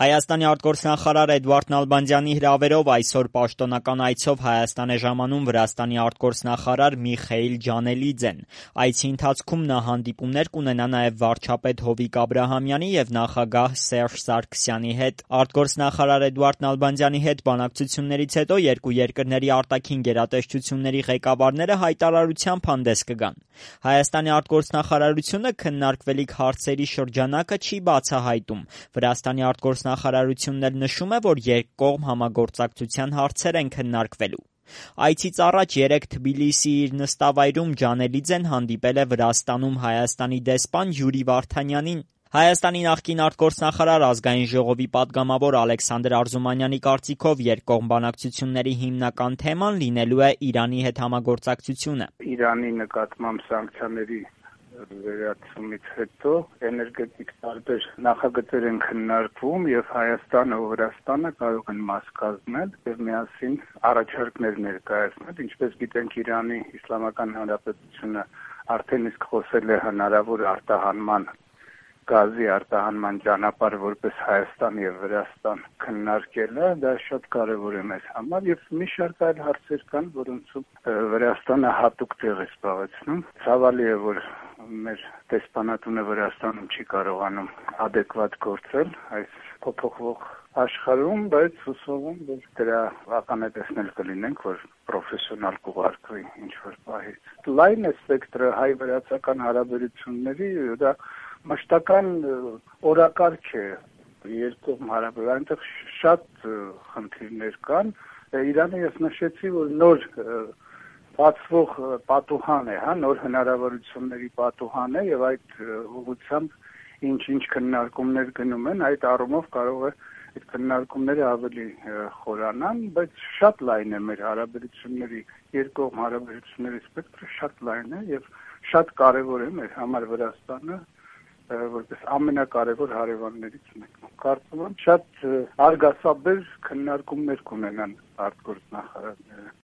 Հայաստանի արտգործնախարար Էդվարդ Նալբանդյանի հրավերով այսօր պաշտոնական այցով Հայաստան է ժամանում Վրաստանի արտգործնախարար Միխեիլ Ջանելիձեն։ Այցի ընթացքում նա հանդիպումներ կունենա նաև վարչապետ Հովիկ Աբրահամյանի և նախագահ Սերժ Սարգսյանի հետ։ Արտգործնախարար Էդվարդ Նալբանդյանի հետ բանակցություններից հետո երկու երկրների արտաքին գերատեսչությունների ղեկավարները հայտարարությամբ հանդես կգան։ Հայաստանի արտգործնախարարությունը քննարկվելիք հարցերի շրջանակը չի բացահայտում։ Վրաստանի արտգործնախարարությունն էլ նշում է, որ երկկողմ համագործակցության հարցեր են քննարկվելու։ Այցից առաջ երեկ Թբիլիսիի իր նստավայրում Ջանելիձեն հանդիպել է Վրաստանում Հայաստանի դեսպան Յուրի Վարդանյանին։ Հայաստանի նախկին արտգործնախարար ազգային ժողովի պատգամավոր Ալեքսանդր Արզումանյանի կարծիքով երկկողմ բանակցությունների հիմնական թեման լինելու է Իրանի հետ համագործակցությունը։ Իրանի նկատմամբ սանկցիաների վերացումից հետո էներգետիկ տարբեր նախագծեր են քննարկվում եւ Հայաստանը ու Վրաստանը կարող են մաս կազմել եւ միասին առաջարկներ ներկայացնել, ինչպես գիտենք Իրանի Իսլամական Հանրապետությունը արդեն իսկ խոսել է հնարավոր արտահանման գազի արտահանման ճանապարհ որպես Հայաստան եւ Վրաստան քննարկելը, դա շատ կարեւոր է մեզ համար եւ մի շարք այլ հարցեր կան, որոնցում Վրաստանը հատուկ տեղ է զբաղեցնում։ Ցավալի է, որ մեր դեսպանատունը Վրաստանում չի կարողանում adekvat գործել այս փոփոխվող աշխարհում, բայց հուսով եմ, որ դրա ականատեսներ կլինենք, որ պրոֆեսիոնալ կուղարկվի ինչ-որ պահից։ Լայն է սպեկտրը հայ-վրացական հարաբերությունների, դա մշտական օրակարգ է երկկողմ հարաբերությունների, այնտեղ շատ խնդիրներ կան։ Իրանը ես նշեցի, որ նոր բացվող պատուհան է, նոր հնարավորությունների պատուհան է եւ այդ ուղղությամբ ինչ-ինչ քննարկումներ գնում են, այդ առումով կարող է այդ քննարկումները ավելի խորանան, բայց շատ լայն է մեր հարաբերությունների, երկկողմ հարաբերությունների սպեկտրը շատ լայն է եւ շատ կարեւոր է մեր համար Վրաստանը որպես ամենակարևոր հարևաններից մեկն։ Կարծում եմ շատ արգասաբեր քննարկումներ կունենան արտգործնախարարները։